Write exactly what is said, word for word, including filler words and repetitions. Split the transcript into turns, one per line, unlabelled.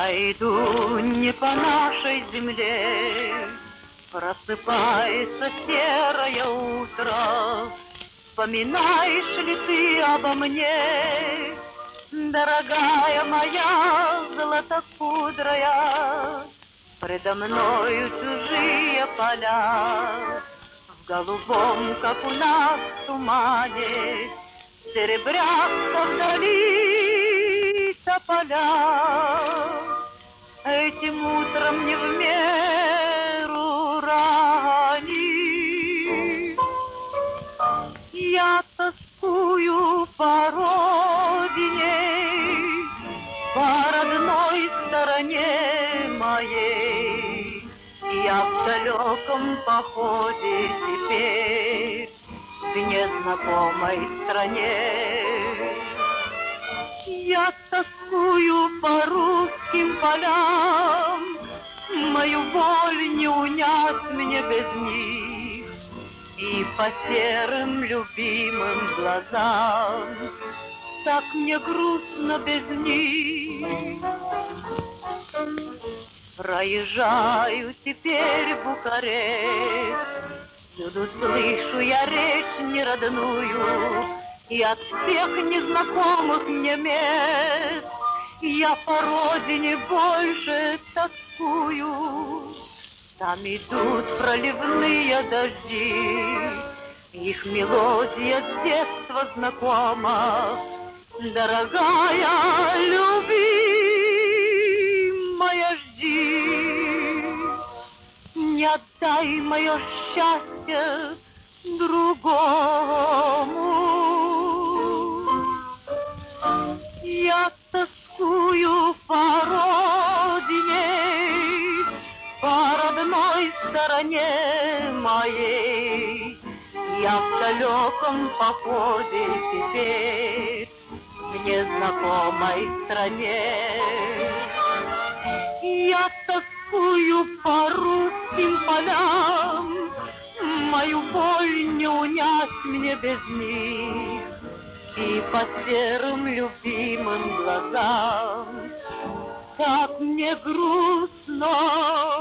Я иду не по нашей земле, просыпается серое утро. Вспоминаешь ли ты обо мне, дорогая моя золотокудрая? Предо мною чужие поля, в голубом, как у нас, тумане, серебрятся вдали тополя. Этим утром не в меру рани я тоскую по родине, по родной стороне моей. Я в далеком походе теперь в незнакомой стране. Я тоскую по русским полям, мою боль не унять мне без них. И по серым любимым глазам так мне грустно без них. Проезжаю теперь Бухарест, всюду слышу я речь неродную, и от всех незнакомых мне мест я по родине больше тоскую. Там идут проливные дожди, их мелодия с детства знакома. Дорогая, любимая, жди, не отдай мое счастье другому. Я тоскую по родине, по родной стороне моей. Я в далеком походе теперь в незнакомой стране. Я тоскую по русским полям, мою боль не унять мне без них. И по серым любимым глазам так мне грустно